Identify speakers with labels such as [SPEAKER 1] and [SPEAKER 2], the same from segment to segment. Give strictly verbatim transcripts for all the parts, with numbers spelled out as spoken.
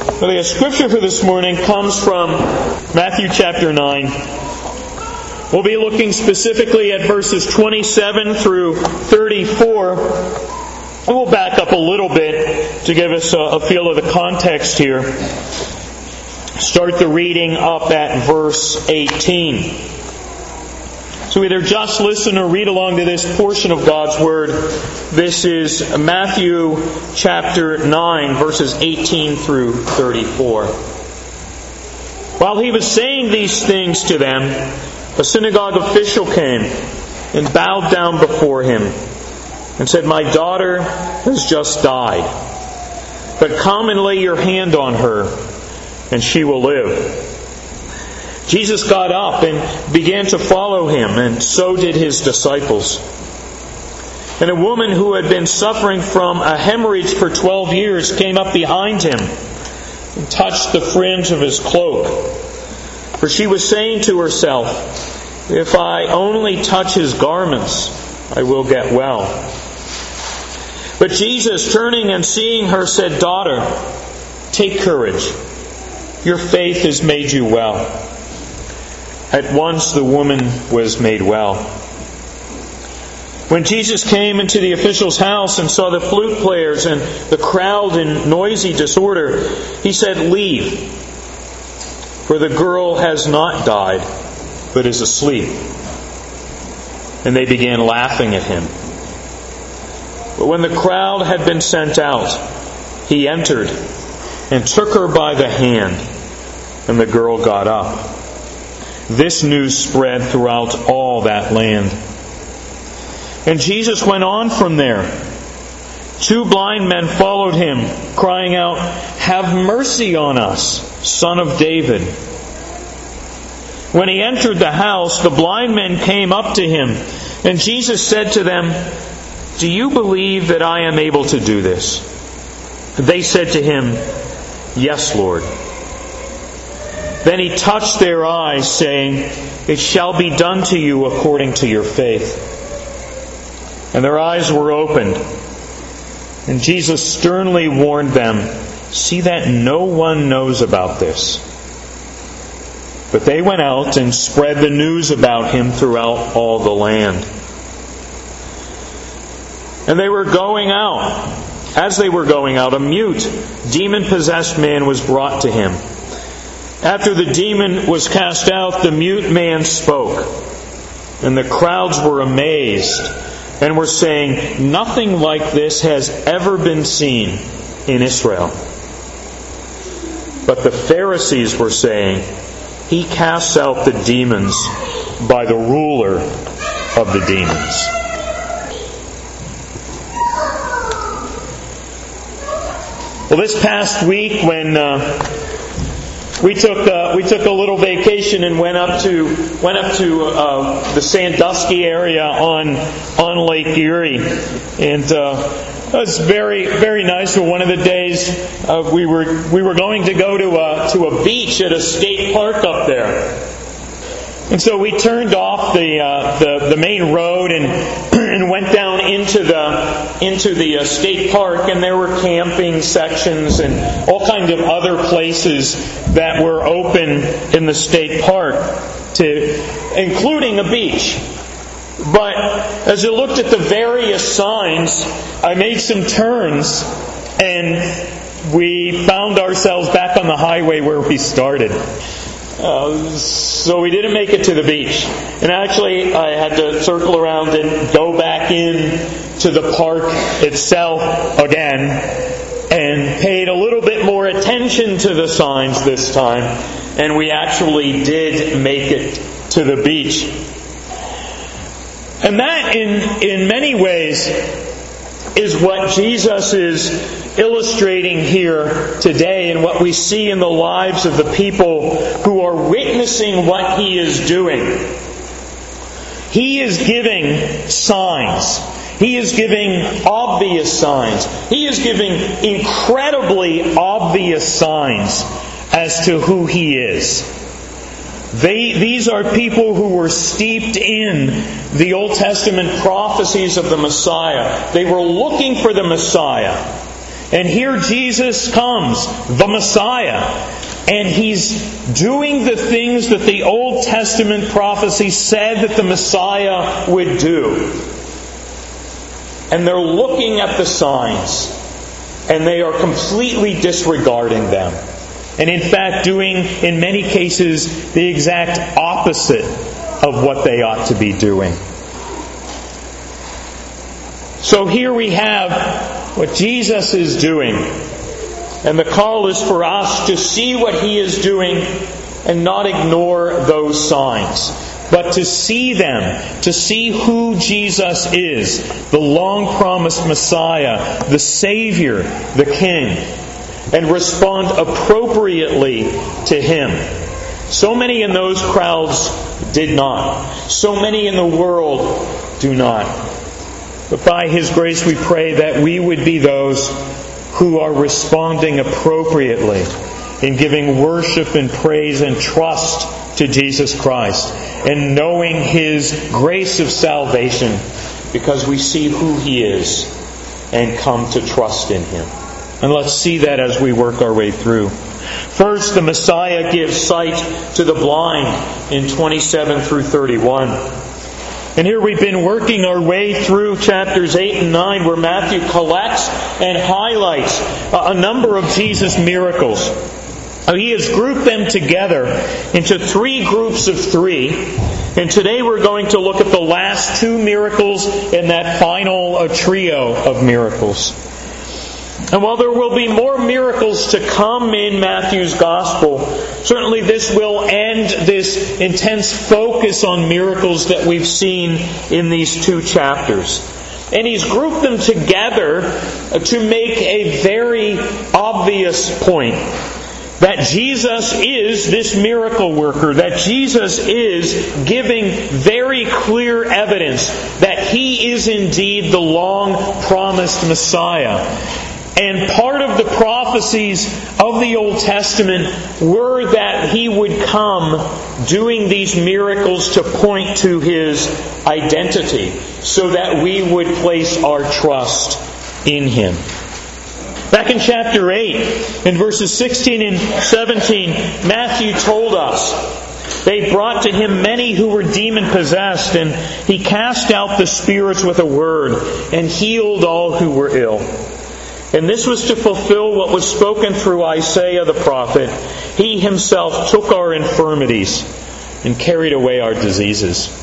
[SPEAKER 1] Well, the scripture for this morning comes from Matthew chapter nine. We'll be looking specifically at verses twenty-seven through thirty-four. And we'll back up a little bit to give us a, a feel of the context here. Start the reading up at verse eighteen. So either just listen or read along to this portion of God's Word. This is Matthew chapter nine, verses eighteen through thirty-four. While he was saying these things to them, a synagogue official came and bowed down before him and said, "My daughter has just died, but come and lay your hand on her, and she will live." Jesus got up and began to follow him, and so did his disciples. And a woman who had been suffering from a hemorrhage for twelve years came up behind him and touched the fringe of his cloak. For she was saying to herself, "If I only touch his garments, I will get well." But Jesus, turning and seeing her, said, "Daughter, take courage. Your faith has made you well." At once the woman was made well. When Jesus came into the official's house and saw the flute players and the crowd in noisy disorder, he said, "Leave, for the girl has not died, but is asleep." And they began laughing at him. But when the crowd had been sent out, he entered and took her by the hand, and the girl got up. This news spread throughout all that land. And Jesus went on from there. Two blind men followed him, crying out, "Have mercy on us, Son of David." When he entered the house, the blind men came up to him, and Jesus said to them, "Do you believe that I am able to do this?" They said to him, "Yes, Lord." Then he touched their eyes, saying, "It shall be done to you according to your faith." And their eyes were opened. And Jesus sternly warned them, "See that no one knows about this." But they went out and spread the news about him throughout all the land. And they were going out. As they were going out, a mute, demon-possessed man was brought to him. After the demon was cast out, the mute man spoke. And the crowds were amazed and were saying, "Nothing like this has ever been seen in Israel." But the Pharisees were saying, "He casts out the demons by the ruler of the demons." Well, this past week when uh, we took uh, we took a little vacation and went up to went up to uh, the Sandusky area on on Lake Erie, and uh, it was very very nice. But one of the days uh, we were we were going to go to a to a beach at a state park up there, and so we turned off the uh, the the main road and and went down into the into the uh, state park, and there were camping sections and all kinds of other places that were open in the state park, to including a beach. But as I looked at the various signs, I made some turns, and we found ourselves back on the highway where we started. Uh, so we didn't make it to the beach. And actually, I had to circle around and go back in to the park itself again, and paid a little bit more attention to the signs this time. And we actually did make it to the beach. And that, in, in many ways, is what Jesus is illustrating here today, and what we see in the lives of the people who are witnessing what He is doing. He is giving signs. He is giving obvious signs. He is giving incredibly obvious signs as to who He is. They, these are people who were steeped in the Old Testament prophecies of the Messiah. They were looking for the Messiah. And here Jesus comes, the Messiah, and He's doing the things that the Old Testament prophecy said that the Messiah would do. And they're looking at the signs, and they are completely disregarding them. And in fact, doing, in many cases, the exact opposite of what they ought to be doing. So here we have what Jesus is doing. And the call is for us to see what He is doing and not ignore those signs, but to see them, to see who Jesus is, the long-promised Messiah, the Savior, the King, and respond appropriately to Him. So many in those crowds did not. So many in the world do not. But by His grace we pray that we would be those who are responding appropriately in giving worship and praise and trust to Jesus Christ, and knowing His grace of salvation because we see who He is and come to trust in Him. And let's see that as we work our way through. First, the Messiah gives sight to the blind in twenty-seven through thirty-one. And here we've been working our way through chapters eight and nine, where Matthew collects and highlights a number of Jesus' miracles. He has grouped them together into three groups of three. And today we're going to look at the last two miracles in that final uh, trio of miracles. And while there will be more miracles to come in Matthew's Gospel, certainly this will end this intense focus on miracles that we've seen in these two chapters. And he's grouped them together to make a very obvious point. That Jesus is this miracle worker. That Jesus is giving very clear evidence that He is indeed the long-promised Messiah. And part of the prophecies of the Old Testament were that He would come doing these miracles to point to His identity, so that we would place our trust in Him. Back in chapter eight, in verses sixteen and seventeen, Matthew told us, they brought to Him many who were demon-possessed, and He cast out the spirits with a word, and healed all who were ill. And this was to fulfill what was spoken through Isaiah the prophet. He Himself took our infirmities and carried away our diseases.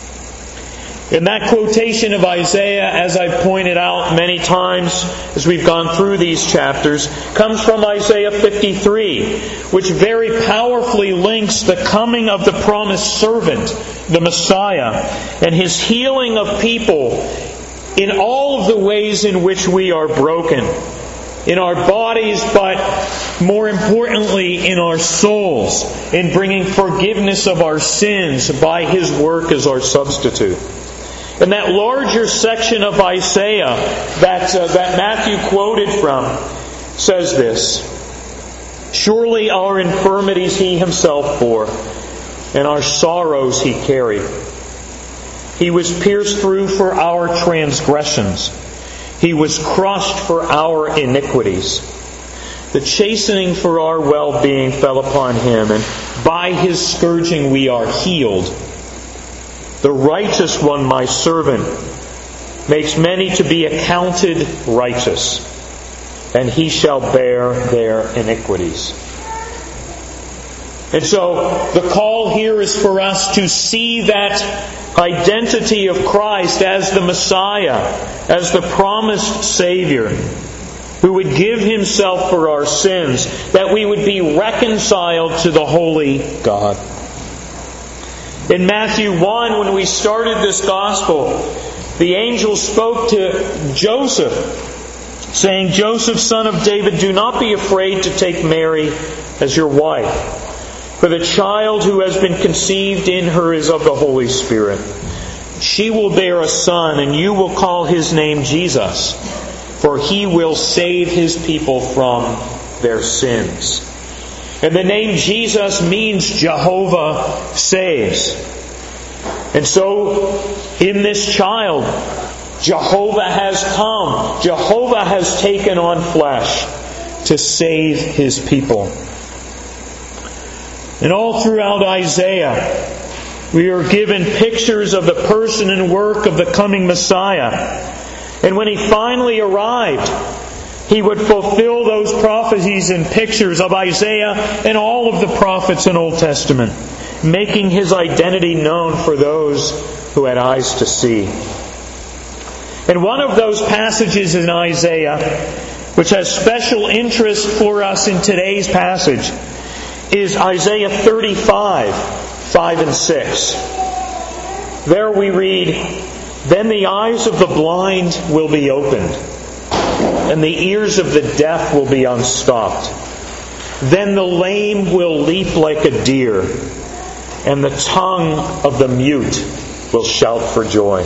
[SPEAKER 1] And that quotation of Isaiah, as I've pointed out many times as we've gone through these chapters, comes from Isaiah fifty-three, which very powerfully links the coming of the promised servant, the Messiah, and His healing of people in all of the ways in which we are broken. In our bodies, but more importantly in our souls, in bringing forgiveness of our sins by His work as our substitute. And that larger section of Isaiah that, uh, that Matthew quoted from says this: surely our infirmities He Himself bore, and our sorrows He carried. He was pierced through for our transgressions. He was crushed for our iniquities. The chastening for our well-being fell upon Him, and by His scourging we are healed. The righteous one, my servant, makes many to be accounted righteous, and He shall bear their iniquities. And so the call here is for us to see that identity of Christ as the Messiah, as the promised Savior, who would give Himself for our sins, that we would be reconciled to the holy God. In Matthew one, when we started this Gospel, the angel spoke to Joseph, saying, Joseph, son of David, do not be afraid to take Mary as your wife, for the child who has been conceived in her is of the Holy Spirit. She will bear a son, and you will call His name Jesus, for He will save His people from their sins. And the name Jesus means Jehovah saves. And so, in this child, Jehovah has come. Jehovah has taken on flesh to save His people. And all throughout Isaiah, we are given pictures of the person and work of the coming Messiah. And when He finally arrived, He would fulfill those prophecies and pictures of Isaiah and all of the prophets in Old Testament, making His identity known for those who had eyes to see. And one of those passages in Isaiah, which has special interest for us in today's passage, is Isaiah thirty-five, five and six. There we read, "Then the eyes of the blind will be opened, and the ears of the deaf will be unstopped. Then the lame will leap like a deer, and the tongue of the mute will shout for joy."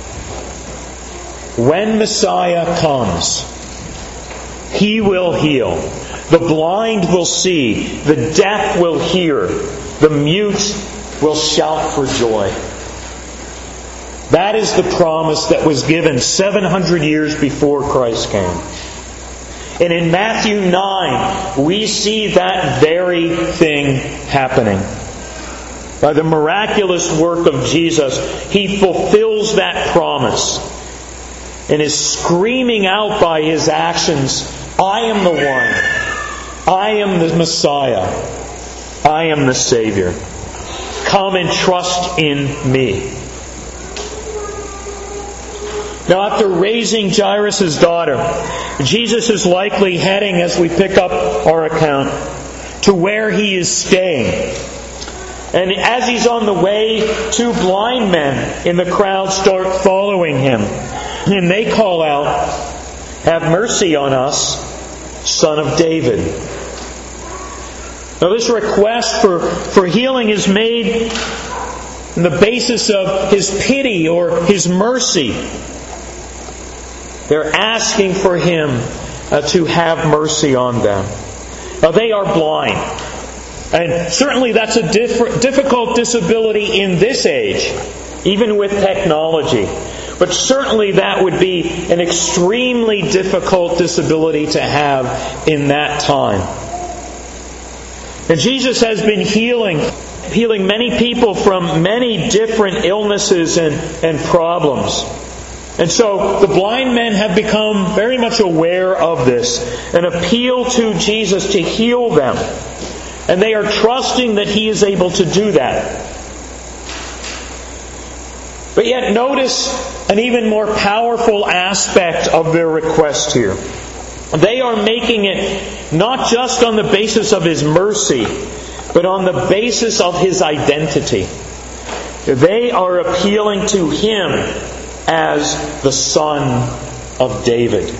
[SPEAKER 1] When Messiah comes, He will heal. The blind will see. The deaf will hear. The mute will shout for joy. That is the promise that was given seven hundred years before Christ came. And in Matthew nine, we see that very thing happening. By the miraculous work of Jesus, He fulfills that promise and is screaming out by His actions, "I am the one. I am the Messiah. I am the Savior. Come and trust in me." Now, after raising Jairus' daughter, Jesus is likely heading, as we pick up our account, to where He is staying. And as He's on the way, two blind men in the crowd start following Him. And they call out, "Have mercy on us, Son of David." Now this request for, for healing is made on the basis of His pity or His mercy. They're asking for Him uh, to have mercy on them. Now they are blind. And certainly that's a diff- difficult disability in this age, even with technology. But certainly that would be an extremely difficult disability to have in that time. And Jesus has been healing, healing many people from many different illnesses and, and problems. And so the blind men have become very much aware of this and appeal to Jesus to heal them. And they are trusting that He is able to do that. But yet notice an even more powerful aspect of their request here. They are making it not just on the basis of His mercy, but on the basis of His identity. They are appealing to Him as the Son of David.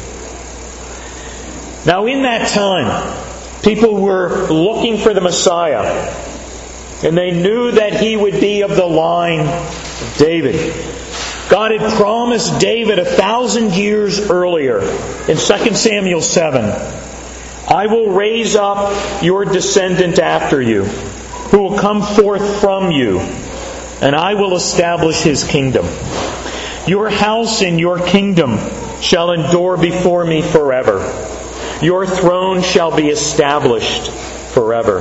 [SPEAKER 1] Now in that time, people were looking for the Messiah, and they knew that He would be of the line of David. God had promised David a thousand years earlier in Second Samuel seven, "I will raise up your descendant after you, who will come forth from you, and I will establish his kingdom. Your house and your kingdom shall endure before me forever. Your throne shall be established forever."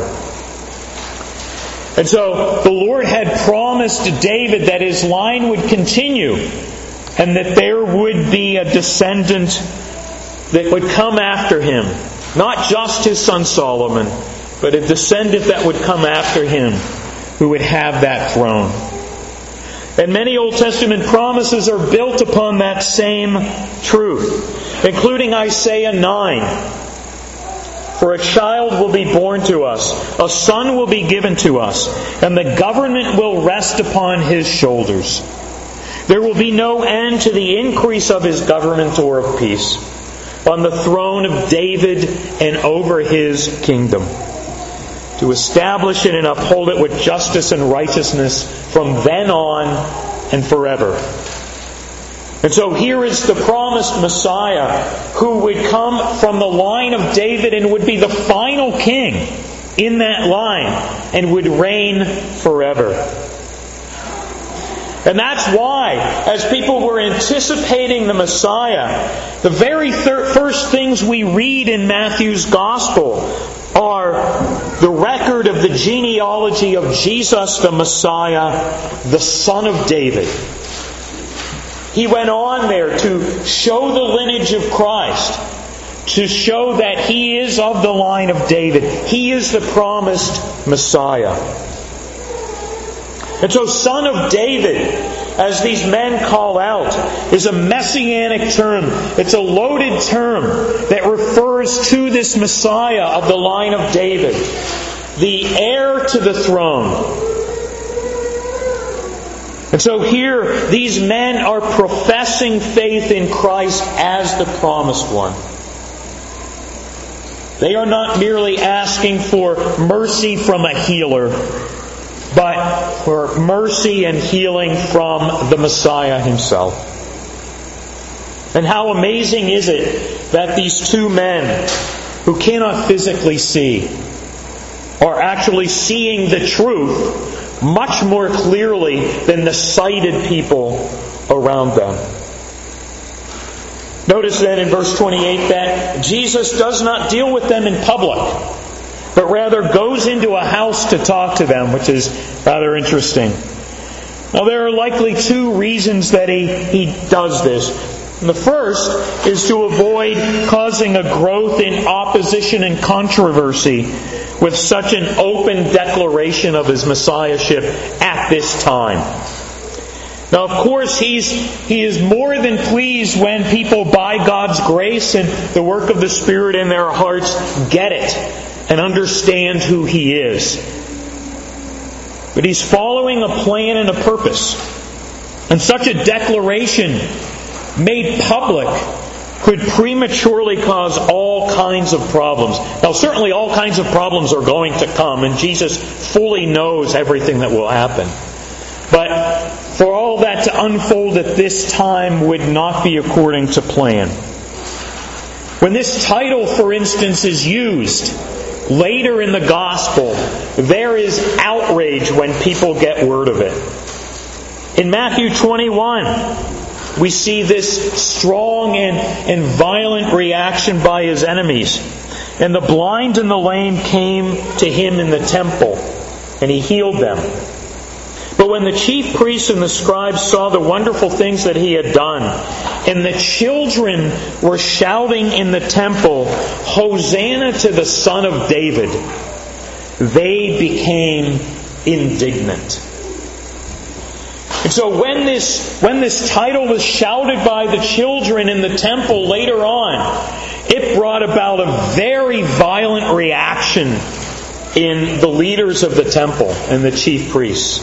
[SPEAKER 1] And so the Lord had promised to David that his line would continue and that there would be a descendant that would come after him. Not just his son Solomon, but a descendant that would come after him who would have that throne. And many Old Testament promises are built upon that same truth, including Isaiah nine. "For a child will be born to us, a son will be given to us, and the government will rest upon His shoulders. There will be no end to the increase of His government or of peace, on the throne of David and over His kingdom, to establish it and uphold it with justice and righteousness from then on and forever." And so here is the promised Messiah who would come from the line of David and would be the final king in that line and would reign forever. And that's why, as people were anticipating the Messiah, the very thir- first things we read in Matthew's Gospel are the record of the genealogy of Jesus the Messiah, the Son of David. He went on there to show the lineage of Christ, to show that He is of the line of David. He is the promised Messiah. And so, Son of David, as these men call out, is a messianic term. It's a loaded term that refers to this Messiah of the line of David, the heir to the throne. And so here, these men are professing faith in Christ as the promised one. They are not merely asking for mercy from a healer, but for mercy and healing from the Messiah Himself. And how amazing is it that these two men, who cannot physically see, are actually seeing the truth much more clearly than the sighted people around them. Notice then in verse twenty-eight that Jesus does not deal with them in public, but rather goes into a house to talk to them, which is rather interesting. Now, there are likely two reasons that he, he does this. And the first is to avoid causing a growth in opposition and controversy with such an open declaration of His Messiahship at this time. Now, of course, he's, he is more than pleased when people, by God's grace and the work of the Spirit in their hearts, get it and understand who He is. But He's following a plan and a purpose. And such a declaration made public could prematurely cause all kinds of problems. Now, certainly all kinds of problems are going to come, and Jesus fully knows everything that will happen. But for all that to unfold at this time would not be according to plan. When this title, for instance, is used later in the Gospel, there is outrage when people get word of it. In Matthew twenty-one, we see this strong and, and violent reaction by His enemies. And the blind and the lame came to Him in the temple, and He healed them. But when the chief priests and the scribes saw the wonderful things that He had done, and the children were shouting in the temple, "Hosanna to the Son of David," they became indignant. And so when this, when this title was shouted by the children in the temple later on, it brought about a very violent reaction in the leaders of the temple and the chief priests.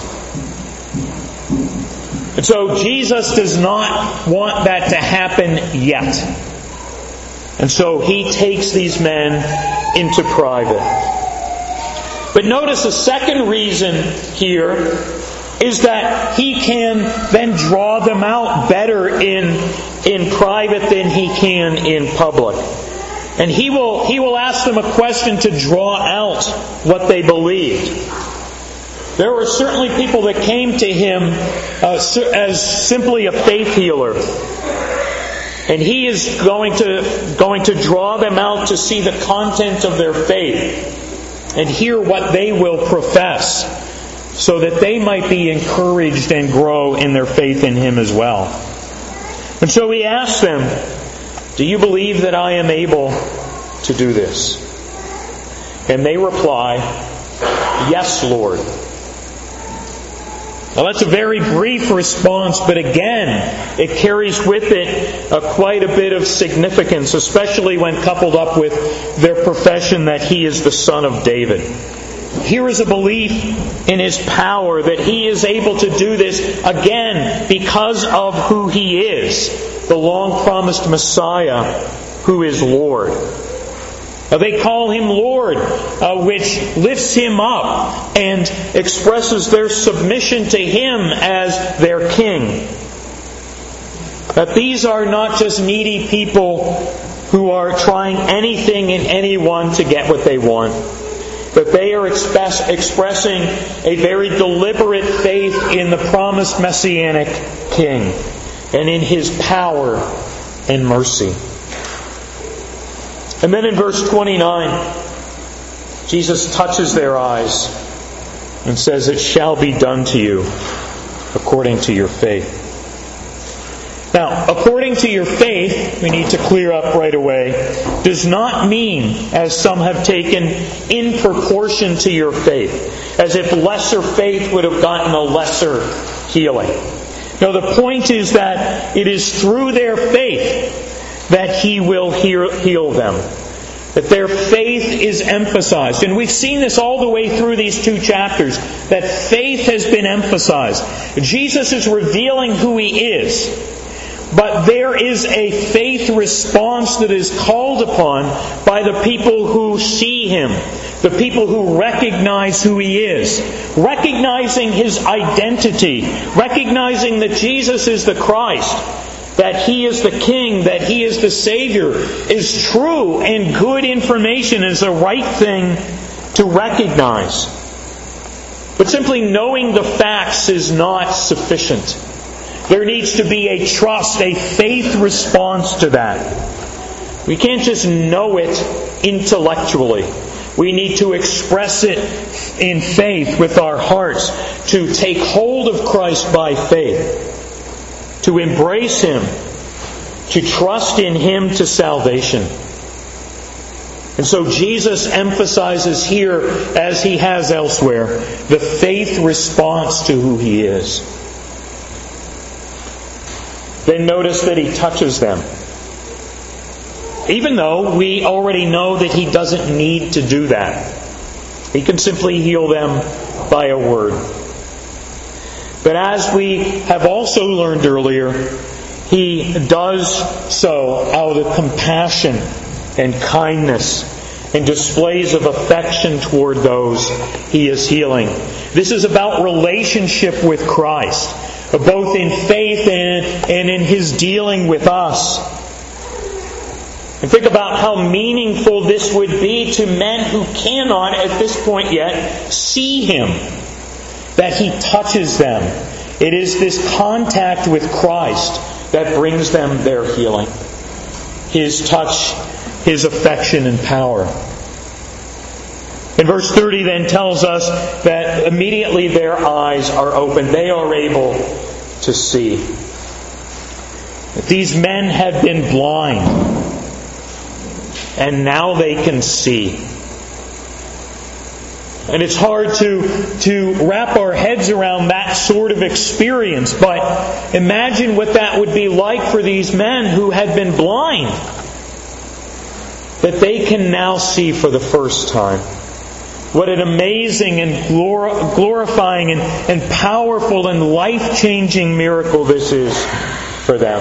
[SPEAKER 1] And so Jesus does not want that to happen yet. And so He takes these men into private. But notice a second reason here is that He can then draw them out better in, in private than He can in public. And He will, He will ask them a question to draw out what they believed. There were certainly people that came to Him uh, as simply a faith healer. And He is going to, going to draw them out to see the content of their faith and hear what they will profess, so that they might be encouraged and grow in their faith in Him as well. And so He asks them, "Do you believe that I am able to do this?" And they reply, "Yes, Lord." Now that's a very brief response, but again, it carries with it uh, quite a bit of significance, especially when coupled up with their profession that He is the Son of David. Here is a belief in His power, that He is able to do this, again, because of who He is, the long-promised Messiah, who is Lord. Now, they call Him Lord, uh, which lifts Him up and expresses their submission to Him as their King. That these are not just needy people who are trying anything and anyone to get what they want. that they are express, expressing a very deliberate faith in the promised Messianic King and in His power and mercy. And then in verse twenty-nine, Jesus touches their eyes and says, "It shall be done to you according to your faith." Now, according to your faith, we need to clear up right away, does not mean, as some have taken, in proportion to your faith, as if lesser faith would have gotten a lesser healing. No, the point is that it is through their faith that He will heal them. That their faith is emphasized. And we've seen this all the way through these two chapters, that faith has been emphasized. Jesus is revealing who He is. But there is a faith response that is called upon by the people who see Him, the people who recognize who He is, recognizing His identity, recognizing that Jesus is the Christ, that He is the King, that He is the Savior, is true and good information, is the right thing to recognize. But simply knowing the facts is not sufficient. There needs to be a trust, a faith response to that. We can't just know it intellectually. We need to express it in faith with our hearts, to take hold of Christ by faith, to embrace Him, to trust in Him to salvation. And so Jesus emphasizes here, as He has elsewhere, the faith response to who He is. Then notice that He touches them. Even though we already know that He doesn't need to do that. He can simply heal them by a word. But as we have also learned earlier, He does so out of compassion and kindness and displays of affection toward those He is healing. This is about relationship with Christ, both in faith and, and in His dealing with us. And think about how meaningful this would be to men who cannot, at this point yet, see Him. That He touches them. It is this contact with Christ that brings them their healing. His touch, His affection and power. And verse thirty then tells us that immediately their eyes are open. They are able to see. These men had been blind, and now they can see. And it's hard to, to wrap our heads around that sort of experience, but imagine what that would be like for these men who had been blind, that they can now see for the first time. What an amazing and glorifying and, and powerful and life-changing miracle this is for them.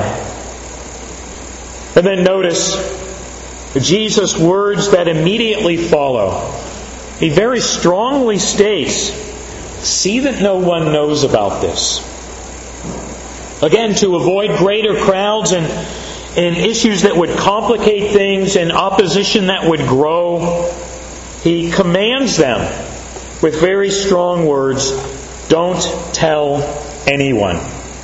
[SPEAKER 1] And then notice Jesus' words that immediately follow. He very strongly states, "See that no one knows about this." Again, to avoid greater crowds and, and issues that would complicate things and opposition that would grow, He commands them with very strong words, "Don't tell anyone."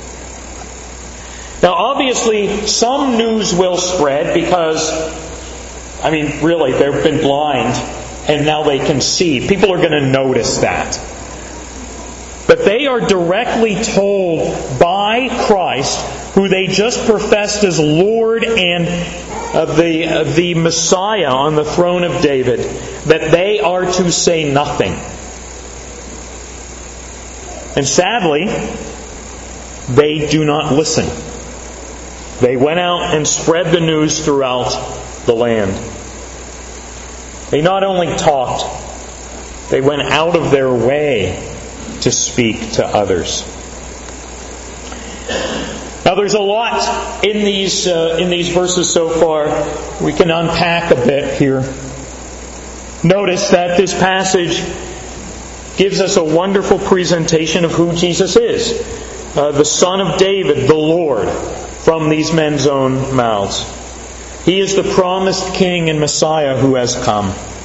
[SPEAKER 1] Now obviously some news will spread because, I mean really, they've been blind and now they can see. People are going to notice that. But they are directly told by Christ, who they just professed as Lord and uh, the, uh, the Messiah on the throne of David, that they are to say nothing. And sadly, they do not listen. They went out and spread the news throughout the land. They not only talked, they went out of their way to speak to others. Now there's a lot in these uh, in these verses so far. We can unpack a bit here. Notice that this passage gives us a wonderful presentation of who Jesus is. Uh, the Son of David, the Lord, from these men's own mouths. He is the promised King and Messiah who has come.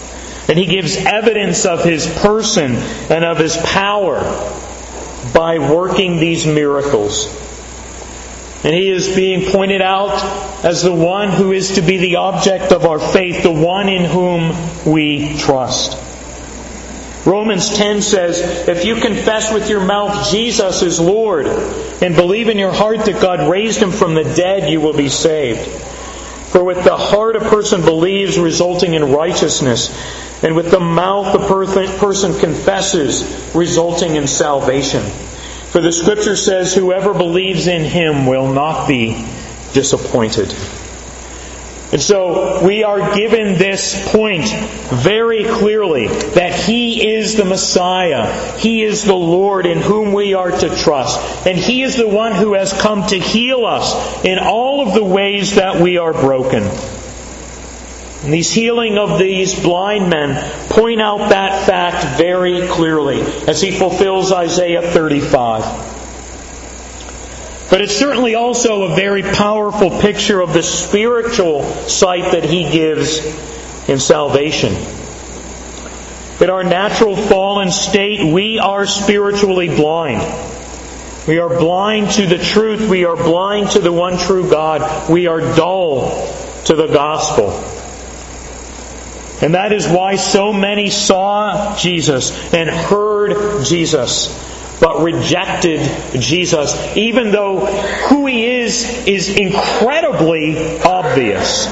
[SPEAKER 1] And He gives evidence of His person and of His power by working these miracles. And He is being pointed out as the one who is to be the object of our faith, the one in whom we trust. Romans ten says, if you confess with your mouth Jesus is Lord and believe in your heart that God raised Him from the dead, you will be saved. For with the heart a person believes, resulting in righteousness, and with the mouth a person confesses, resulting in salvation. For the Scripture says, whoever believes in Him will not be disappointed. And so we are given this point very clearly, that He is the Messiah. He is the Lord in whom we are to trust. And He is the one who has come to heal us in all of the ways that we are broken. And these healing of these blind men point out that fact very clearly as He fulfills Isaiah thirty-five. But it's certainly also a very powerful picture of the spiritual sight that He gives in salvation. In our natural fallen state, we are spiritually blind. We are blind to the truth. We are blind to the one true God. We are dull to the gospel. And that is why so many saw Jesus and heard Jesus, but rejected Jesus, even though who He is is incredibly obvious.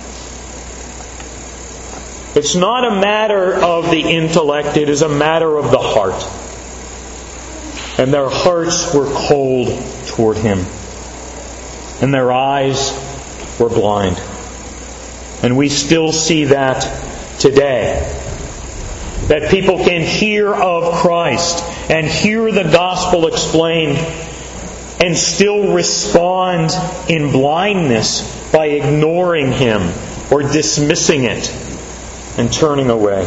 [SPEAKER 1] It's not a matter of the intellect, it is a matter of the heart. And their hearts were cold toward Him, and their eyes were blind. And we still see that today. That people can hear of Christ and hear the gospel explained and still respond in blindness by ignoring Him or dismissing it and turning away.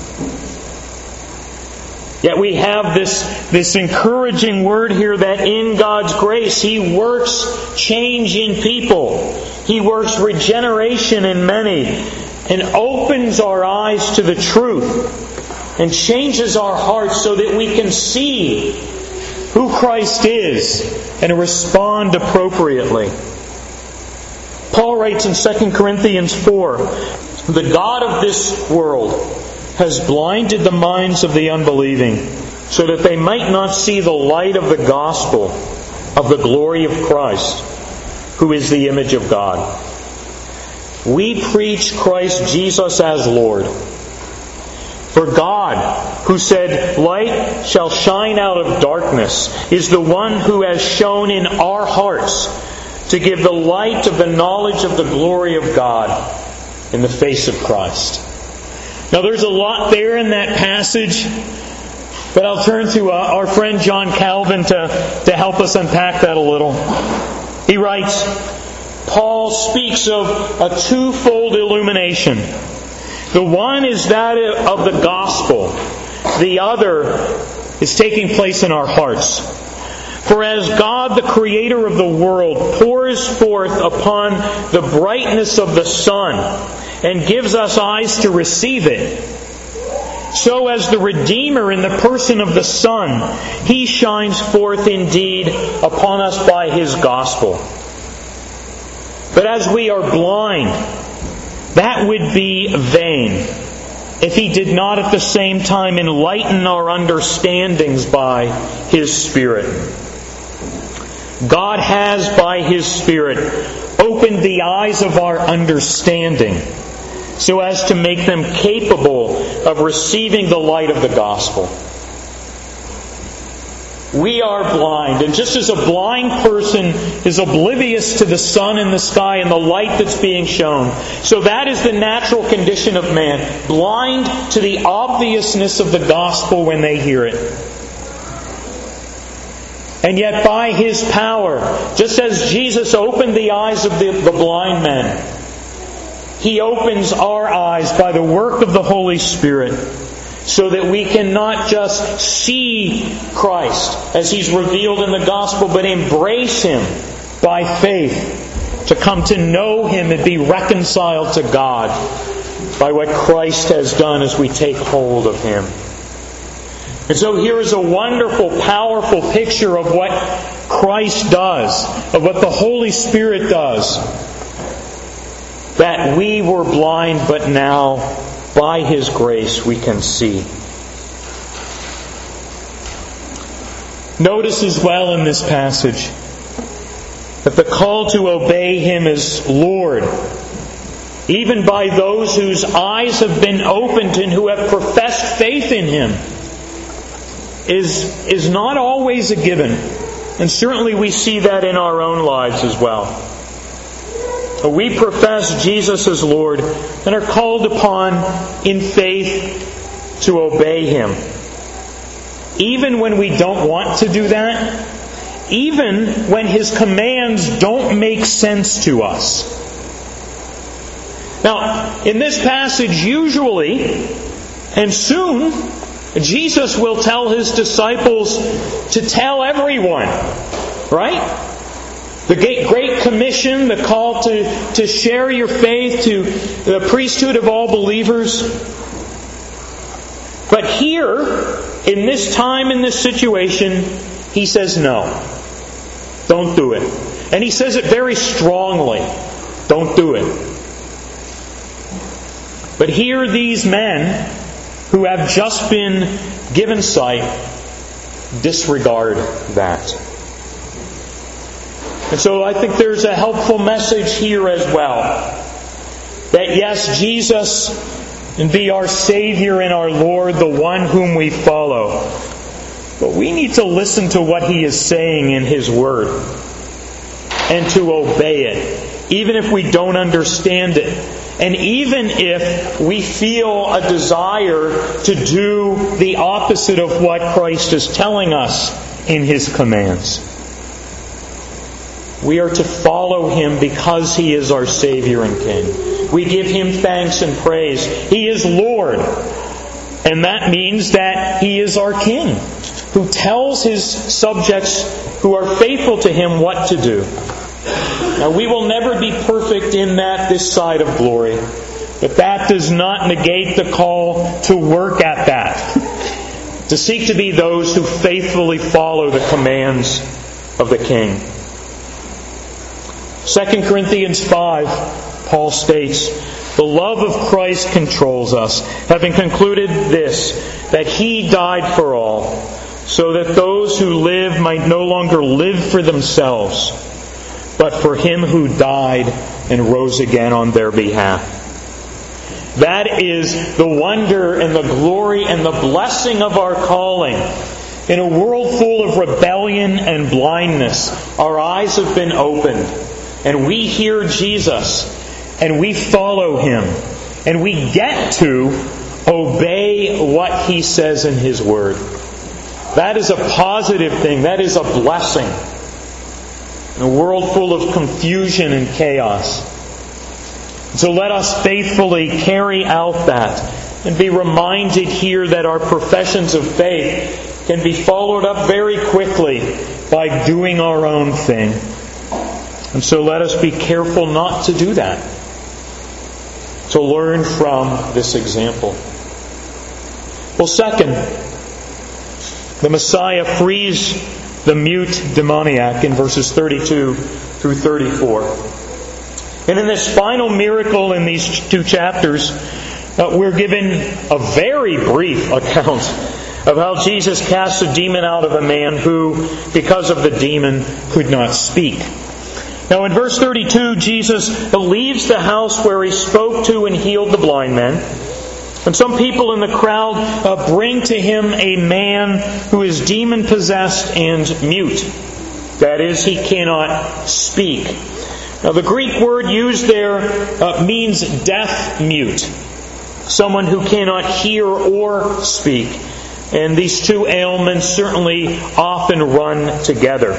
[SPEAKER 1] Yet we have this, this encouraging word here that in God's grace He works change in people. He works regeneration in many and opens our eyes to the truth and changes our hearts so that we can see who Christ is and respond appropriately. Paul writes in Second Corinthians four, the God of this world has blinded the minds of the unbelieving so that they might not see the light of the gospel of the glory of Christ, who is the image of God. We preach Christ Jesus as Lord. For God, who said, light shall shine out of darkness, is the one who has shone in our hearts to give the light of the knowledge of the glory of God in the face of Christ. Now there's a lot there in that passage, but I'll turn to uh, our friend John Calvin to, to help us unpack that a little. He writes, Paul speaks of a twofold illumination. The one is that of the gospel. The other is taking place in our hearts. For as God, the Creator of the world, pours forth upon the brightness of the sun and gives us eyes to receive it, so as the Redeemer in the person of the Son, He shines forth indeed upon us by His gospel. But as we are blind, that would be vain if He did not at the same time enlighten our understandings by His Spirit. God has, by His Spirit, opened the eyes of our understanding so as to make them capable of receiving the light of the gospel. We are blind, and just as a blind person is oblivious to the sun in the sky and the light that's being shown, so that is the natural condition of man, blind to the obviousness of the gospel when they hear it. And yet by His power, just as Jesus opened the eyes of the, the blind men, He opens our eyes by the work of the Holy Spirit, so that we can not just see Christ as He's revealed in the gospel, but embrace Him by faith, to come to know Him and be reconciled to God by what Christ has done as we take hold of Him. And so here is a wonderful, powerful picture of what Christ does, of what the Holy Spirit does. That we were blind, but now, by His grace, we can see. Notice as well in this passage that the call to obey Him as Lord, even by those whose eyes have been opened and who have professed faith in Him, is, is not always a given. And certainly we see that in our own lives as well. We profess Jesus as Lord and are called upon in faith to obey Him. Even when we don't want to do that, even when His commands don't make sense to us. Now, in this passage, usually, and soon, Jesus will tell His disciples to tell everyone, right? The Great Commission, the call to, to share your faith to the priesthood of all believers. But here, in this time, in this situation, He says no. Don't do it. And He says it very strongly. Don't do it. But here these men who have just been given sight disregard that. And so I think there's a helpful message here as well. That yes, Jesus and be our Savior and our Lord, the one whom we follow. But we need to listen to what He is saying in His Word and to obey it, even if we don't understand it. And even if we feel a desire to do the opposite of what Christ is telling us in His commands. We are to follow Him because He is our Savior and King. We give Him thanks and praise. He is Lord. And that means that He is our King, who tells His subjects who are faithful to Him what to do. Now, we will never be perfect in that this side of glory. But that does not negate the call to work at that. To seek to be those who faithfully follow the commands of the King. Second Corinthians five, Paul states, "The love of Christ controls us, having concluded this, that He died for all, so that those who live might no longer live for themselves, but for Him who died and rose again on their behalf." That is the wonder and the glory and the blessing of our calling. In a world full of rebellion and blindness, our eyes have been opened. And we hear Jesus, and we follow Him, and we get to obey what He says in His Word. That is a positive thing. That is a blessing. In a world full of confusion and chaos. So let us faithfully carry out that, and be reminded here that our professions of faith can be followed up very quickly by doing our own thing. And so let us be careful not to do that. To learn from this example. Well, second, the Messiah frees the mute demoniac in verses thirty-two through thirty-four. And in this final miracle in these two chapters, uh, we're given a very brief account of how Jesus cast a demon out of a man who, because of the demon, could not speak. Now in verse thirty-two, Jesus leaves the house where He spoke to and healed the blind man. And some people in the crowd uh, bring to Him a man who is demon-possessed and mute. That is, he cannot speak. Now the Greek word used there uh, means deaf-mute. Someone who cannot hear or speak. And these two ailments certainly often run together.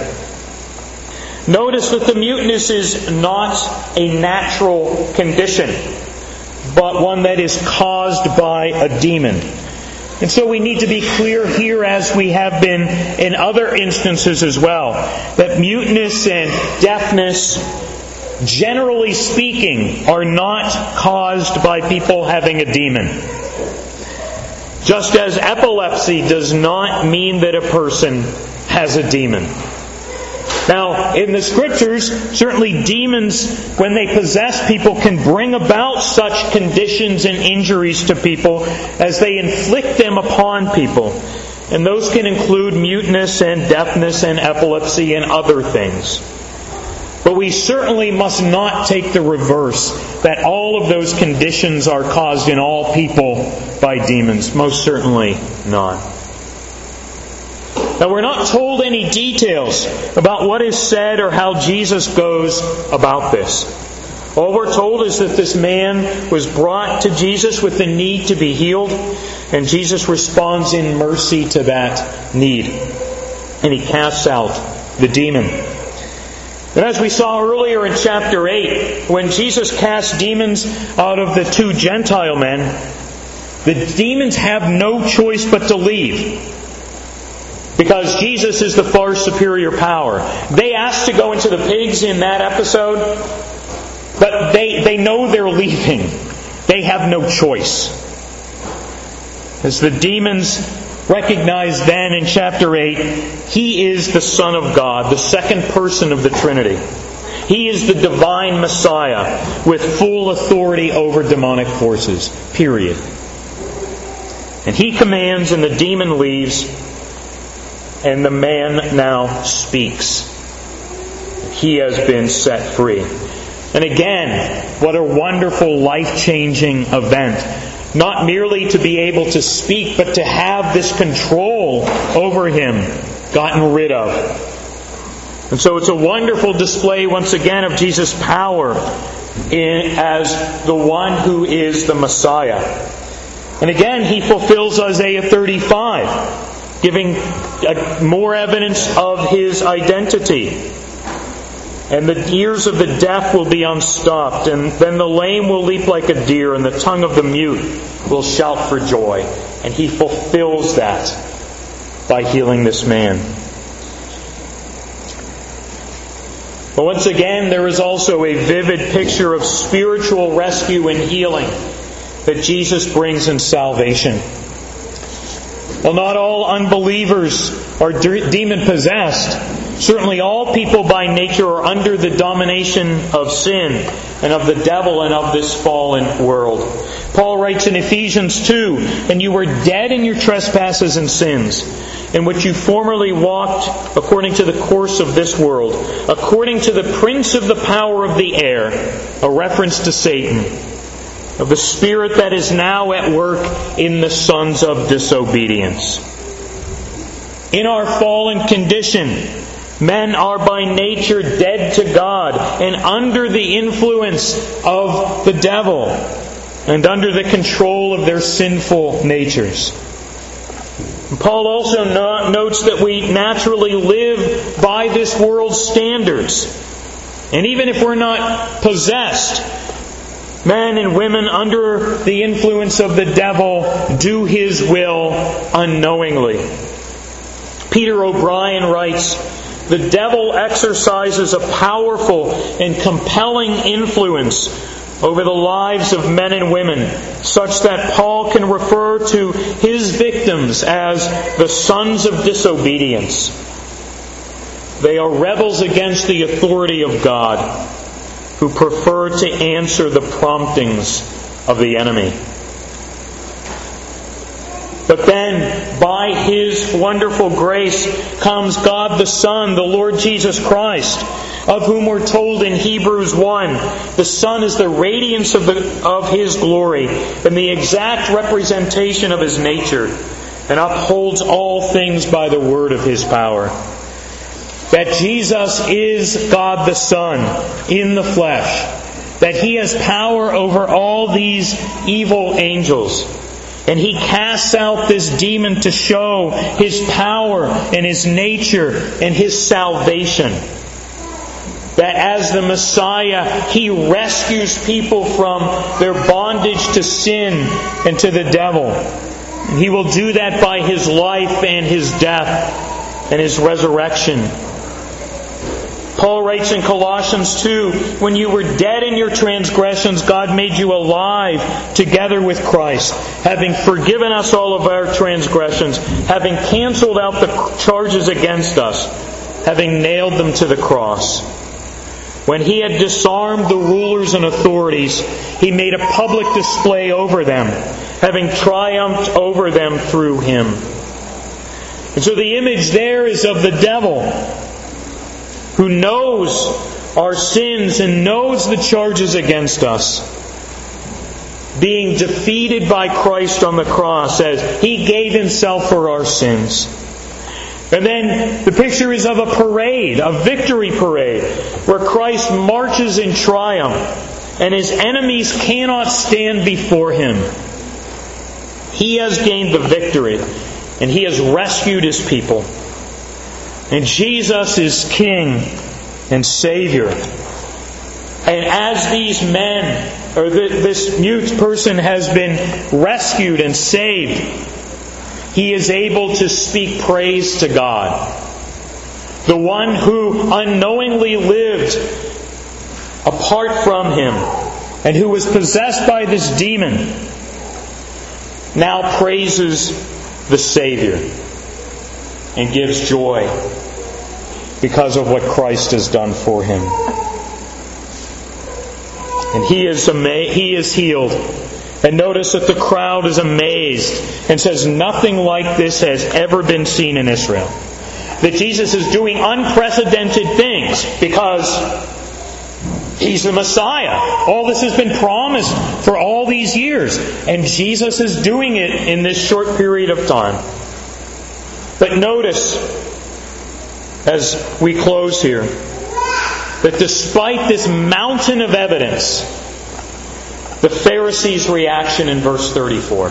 [SPEAKER 1] Notice that the muteness is not a natural condition, but one that is caused by a demon. And so we need to be clear here, as we have been in other instances as well, that muteness and deafness generally speaking, are not caused by people having a demon. Just as epilepsy does not mean that a person has a demon. Now, in the Scriptures, certainly demons, when they possess people, can bring about such conditions and injuries to people as they inflict them upon people. And those can include muteness and deafness and epilepsy and other things. But we certainly must not take the reverse, that all of those conditions are caused in all people by demons. Most certainly not. Now, we're not told any details about what is said or how Jesus goes about this. All we're told is that this man was brought to Jesus with the need to be healed, and Jesus responds in mercy to that need. And He casts out the demon. And as we saw earlier in chapter eight, when Jesus cast demons out of the two Gentile men, the demons have no choice but to leave. Because Jesus is the far superior power. They asked to go into the pigs in that episode, but they, they know they're leaving. They have no choice. As the demons recognized then in chapter eight, He is the Son of God, the second person of the Trinity. He is the divine Messiah with full authority over demonic forces. Period. And He commands and the demon leaves, and the man now speaks. He has been set free. And again, what a wonderful, life-changing event. Not merely to be able to speak, but to have this control over him gotten rid of. And so it's a wonderful display, once again, of Jesus' power in, as the one who is the Messiah. And again, He fulfills Isaiah thirty-five, giving more evidence of His identity. And the ears of the deaf will be unstopped, and then the lame will leap like a deer, and the tongue of the mute will shout for joy. And He fulfills that by healing this man. But once again, there is also a vivid picture of spiritual rescue and healing that Jesus brings in salvation. Well, not all unbelievers are demon-possessed. Certainly all people by nature are under the domination of sin and of the devil and of this fallen world. Paul writes in Ephesians two, "And you were dead in your trespasses and sins, in which you formerly walked according to the course of this world, according to the prince of the power of the air," a reference to Satan, "of the spirit that is now at work in the sons of disobedience." In our fallen condition, men are by nature dead to God and under the influence of the devil and under the control of their sinful natures. And Paul also no- notes that we naturally live by this world's standards. And even if we're not possessed, men and women under the influence of the devil do his will unknowingly. Peter O'Brien writes, "The devil exercises a powerful and compelling influence over the lives of men and women, such that Paul can refer to his victims as the sons of disobedience. They are rebels against the authority of God, who prefer to answer the promptings of the enemy." But then, by His wonderful grace, comes God the Son, the Lord Jesus Christ, of whom we're told in Hebrews one, the Son is the radiance of, the, of His glory and the exact representation of His nature, and upholds all things by the word of His power. That Jesus is God the Son in the flesh, that He has power over all these evil angels, and He casts out this demon to show His power and His nature and His salvation. That as the Messiah, He rescues people from their bondage to sin and to the devil. And He will do that by His life and His death and His resurrection. Paul writes in Colossians two, when you were dead in your transgressions, God made you alive together with Christ, having forgiven us all of our transgressions, having canceled out the charges against us, having nailed them to the cross. When He had disarmed the rulers and authorities, He made a public display over them, having triumphed over them through Him. And so the image there is of the devil, who knows our sins and knows the charges against us, being defeated by Christ on the cross as He gave Himself for our sins. And then the picture is of a parade, a victory parade, where Christ marches in triumph and His enemies cannot stand before Him. He has gained the victory and He has rescued His people. And Jesus is King and Savior. And as these men, or this mute person has been rescued and saved, he is able to speak praise to God. The one who unknowingly lived apart from Him and who was possessed by this demon now praises the Savior and gives joy because of what Christ has done for him. And he is ama- he is healed. And notice that the crowd is amazed and says nothing like this has ever been seen in Israel. That Jesus is doing unprecedented things because He's the Messiah. All this has been promised for all these years. And Jesus is doing it in this short period of time. But notice, as we close here, that despite this mountain of evidence, the Pharisees' reaction in verse thirty-four.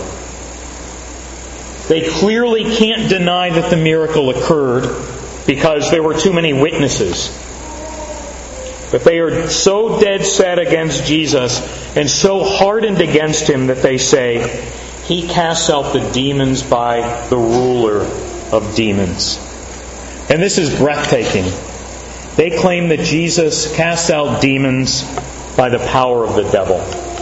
[SPEAKER 1] They clearly can't deny that the miracle occurred because there were too many witnesses. But they are so dead set against Jesus and so hardened against Him that they say, He casts out the demons by the ruler of demons. And this is breathtaking. They claim that Jesus casts out demons by the power of the devil.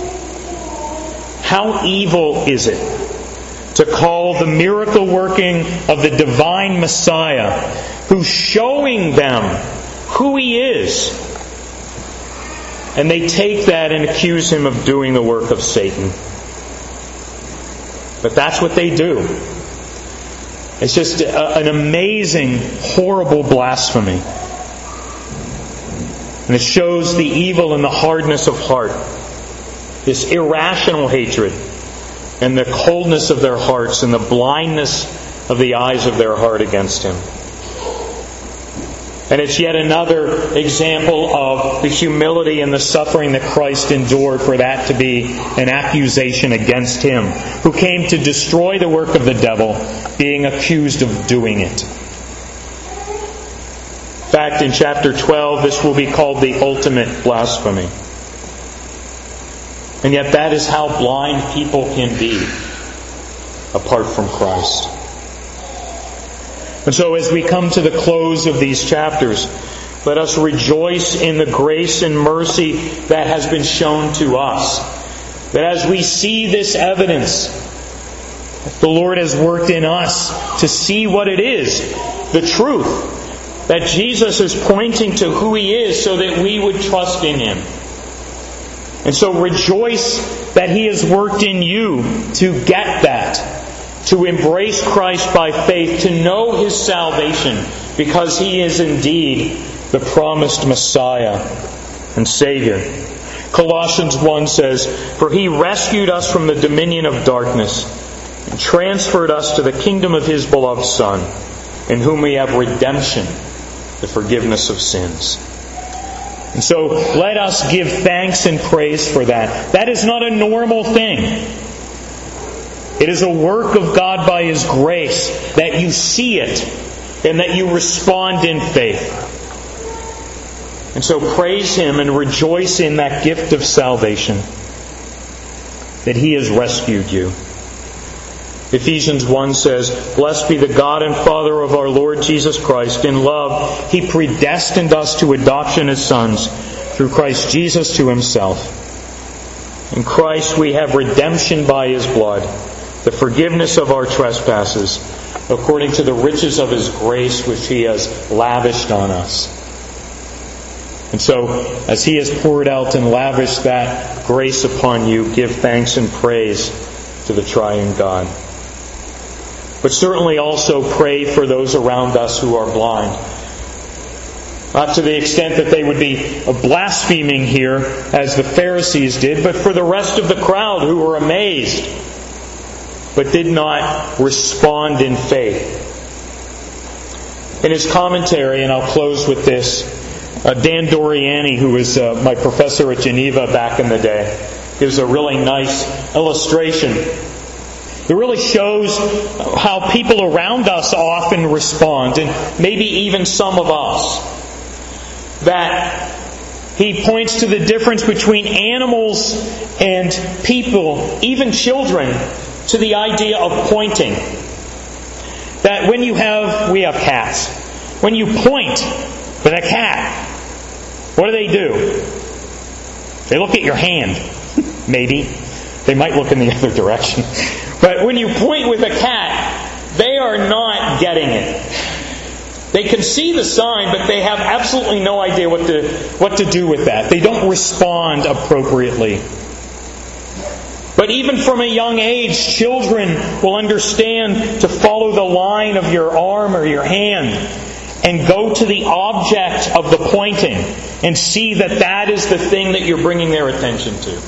[SPEAKER 1] How evil is it to call the miracle working of the divine Messiah, who's showing them who He is, and they take that and accuse Him of doing the work of Satan. But that's what they do. It's just a, an amazing, horrible blasphemy. And it shows the evil and the hardness of heart. This irrational hatred and the coldness of their hearts and the blindness of the eyes of their heart against Him. And it's yet another example of the humility and the suffering that Christ endured for that to be an accusation against Him, who came to destroy the work of the devil, being accused of doing it. In fact, in chapter twelve, this will be called the ultimate blasphemy. And yet that is how blind people can be apart from Christ. And so as we come to the close of these chapters, let us rejoice in the grace and mercy that has been shown to us. That as we see this evidence, the Lord has worked in us to see what it is, the truth, that Jesus is pointing to who He is so that we would trust in Him. And so rejoice that He has worked in you to get that. To embrace Christ by faith, to know His salvation, because He is indeed the promised Messiah and Savior. Colossians one says, For He rescued us from the dominion of darkness and transferred us to the kingdom of His beloved Son, in whom we have redemption, the forgiveness of sins. And so let us give thanks and praise for that. That is not a normal thing. It is a work of God by His grace that you see it and that you respond in faith. And so praise Him and rejoice in that gift of salvation that He has rescued you. Ephesians one says, "Blessed be the God and Father of our Lord Jesus Christ. In love, He predestined us to adoption as sons through Christ Jesus to Himself. In Christ we have redemption by His blood, the forgiveness of our trespasses, according to the riches of His grace which He has lavished on us." And so, as He has poured out and lavished that grace upon you, give thanks and praise to the triune God. But certainly also pray for those around us who are blind. Not to the extent that they would be blaspheming here, as the Pharisees did, but for the rest of the crowd who were amazed, but did not respond in faith. In his commentary, and I'll close with this, uh, Dan Doriani, who was uh, my professor at Geneva back in the day, gives a really nice illustration. It really shows how people around us often respond, and maybe even some of us. That he points to the difference between animals and people, even children, to the idea of pointing. That when you have, we have cats. When you point with a cat, what do they do? They look at your hand. Maybe. They might look in the other direction. But when you point with a cat, they are not getting it. They can see the sign, but they have absolutely no idea what to what to do with that. They don't respond appropriately. But even from a young age, children will understand to follow the line of your arm or your hand and go to the object of the pointing and see that that is the thing that you're bringing their attention to.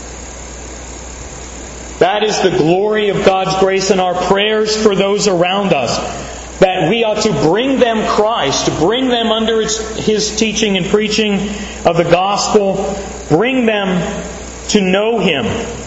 [SPEAKER 1] That is the glory of God's grace in our prayers for those around us. That we ought to bring them Christ, to bring them under His teaching and preaching of the gospel, bring them to know Him.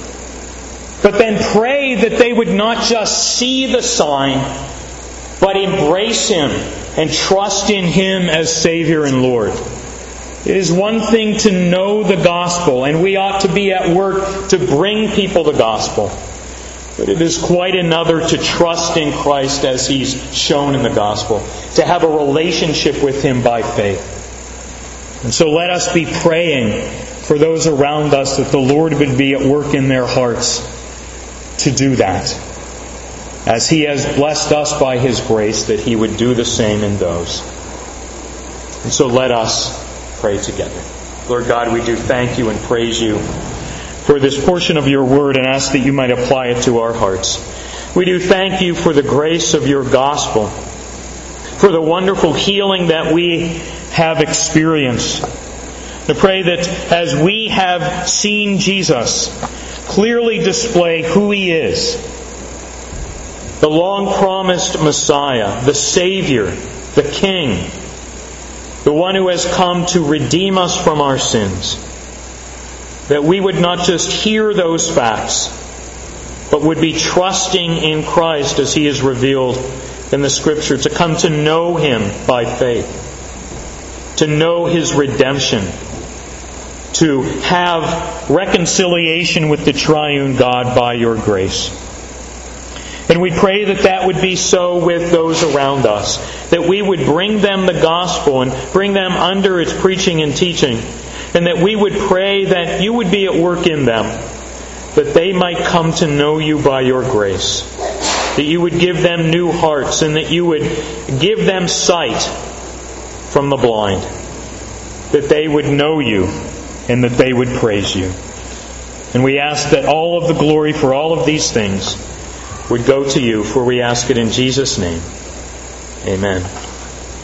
[SPEAKER 1] But then pray that they would not just see the sign, but embrace Him and trust in Him as Savior and Lord. It is one thing to know the gospel, and we ought to be at work to bring people the gospel. But it is quite another to trust in Christ as He's shown in the gospel, to have a relationship with Him by faith. And so let us be praying for those around us that the Lord would be at work in their hearts to do that. As He has blessed us by His grace, that He would do the same in those. And so let us pray together. Lord God, we do thank You and praise You for this portion of Your Word and ask that You might apply it to our hearts. We do thank You for the grace of Your gospel, for the wonderful healing that we have experienced. I pray that as we have seen Jesus clearly display who He is, the long-promised Messiah, the Savior, the King, the one who has come to redeem us from our sins, that we would not just hear those facts, but would be trusting in Christ as He is revealed in the Scripture, to come to know Him by faith, to know His redemption, to have reconciliation with the triune God by Your grace. And we pray that that would be so with those around us, that we would bring them the gospel and bring them under its preaching and teaching, and that we would pray that You would be at work in them, that they might come to know You by Your grace, that You would give them new hearts, and that You would give them sight from the blind, that they would know You and that they would praise You. And we ask that all of the glory for all of these things would go to You, for we ask it in Jesus' name. Amen.